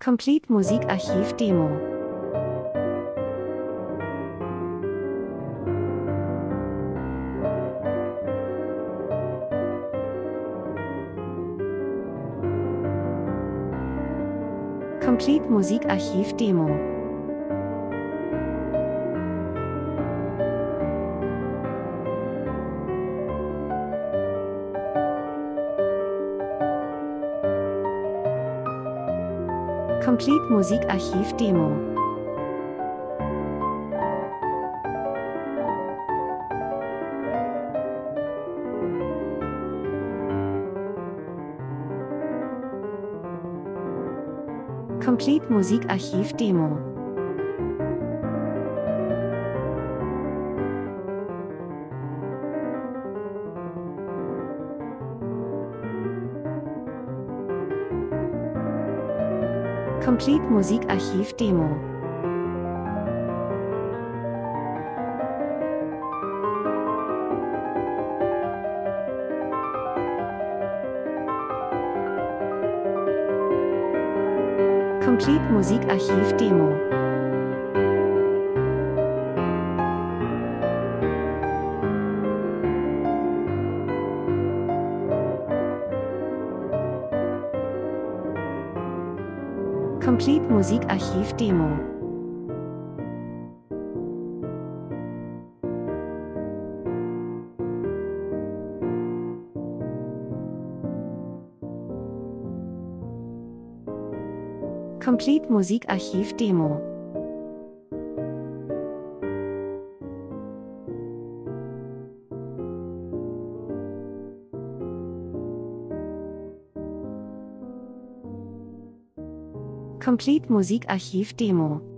Complete Musikarchiv Demo. Complete Musikarchiv Demo. Complete Musikarchiv Demo. Complete Musikarchiv Demo. Complete Musikarchiv Demo. Complete Musikarchiv Demo. Complete Musikarchiv Demo. Complete Musikarchiv Demo. Complete Musikarchiv Demo.